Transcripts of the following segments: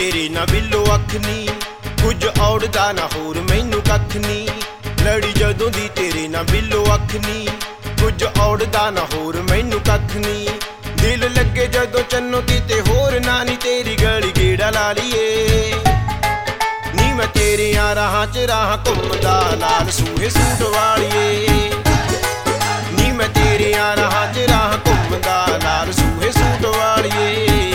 तेरे ना बिल्लो अख नी, कुछ औड़दा ना होर मैनू कख नी। लड़ी जदों दी तेरे ना बिल्लो अख नी, कुछ औड़दा ना होर मैनू कख नी। दिल लगे जदों चन्नो ते होर नानी तेरी गली गेड़ा ला लीए। नी मैं तेरे राहां च राह घुमदा लाल सूहे सूट वालिए। नी मैं तेरे राहां च राह घुमदा लाल सूहे सूट वालिए।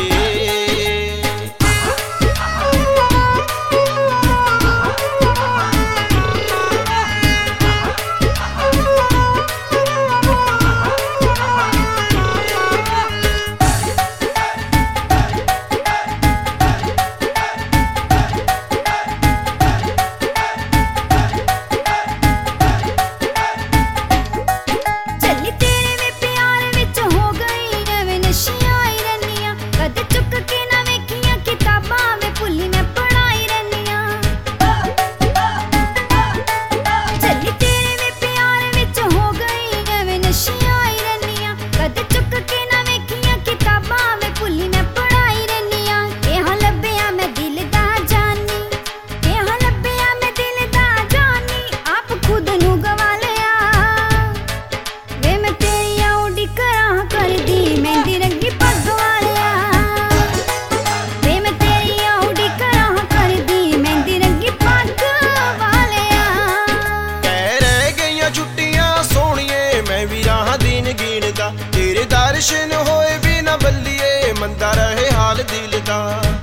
तेरे दर्शन होए भी ना बल्लिए मंदा रहे हाल दिल दा।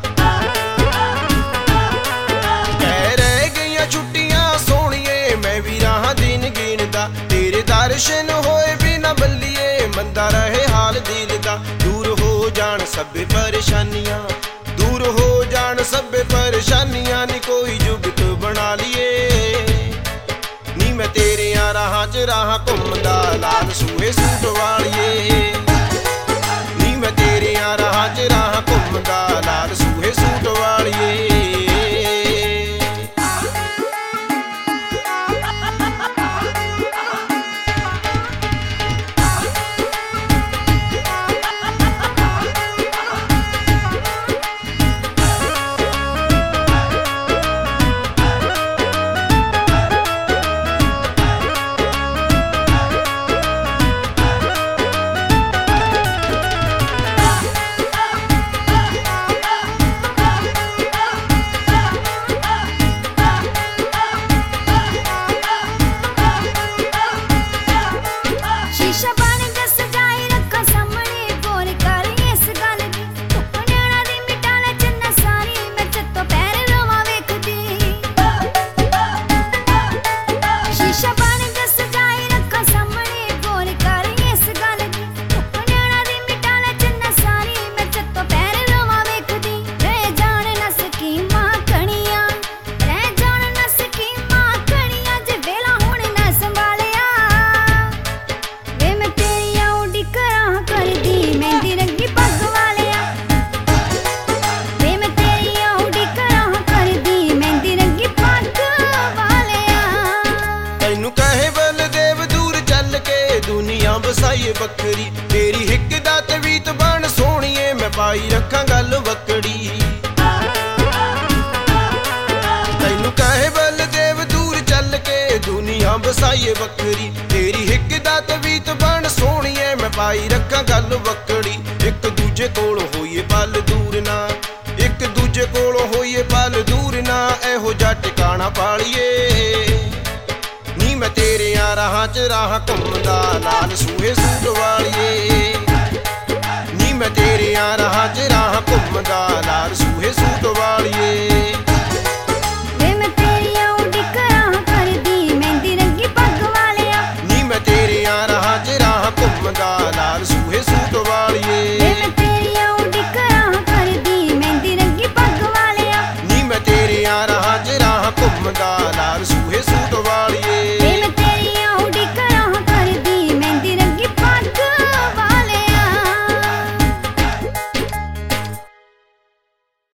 कह रह गईयां छुट्टियां सोहणिए मैं भी राह दिन गिनदा। तेरे दर्शन होए भी ना बल्लिए मंदा रहे हाल दिल दा। दूर हो जान सबे परेशानियां, दूर हो जान सबे परेशानियां नी कोई जुगत बना लिए। नी मैं तेरे राहां च राह घुमदा लाल सूहे सूट वालिए। नी मैं तेरे राहां च राह घुमदा लाल सूहे सूट वालिए। बसाइए बखरी तेरी हिक दा तवीत बन सोहणिए मैं पाई रखां गल वकड़ी। तैनू कहे बलदेव दूर चल के दुनिया बसाइए बखरी तेरी हिक दा तवीत बन सोहणिए मैं पाई रखां गल वकड़ी। एक दूजे कोल होइए पल दूर ना, एक दूजे कोल होइए पल दूर ना, एहो जा टिकाणा पालिए। नी मैं तेरे राहां च राह घुमदा लाल सूहे सूट वालिए। नी मैं तेरे राहां च राह घुमदा लाल सूहे सूट वालिए। वे मैं तेरी उड़ीक राह करदी मेहंदी रंगी पग वालिया। नी मैं तेरे राहां च राह घुमदा लाल सूहे सूट वालिए। वे मैं तेरी उड़ीक राह करदी मेहंदी रंगी पग वालिया। नी मैं तेरे राहां च राह घुमदा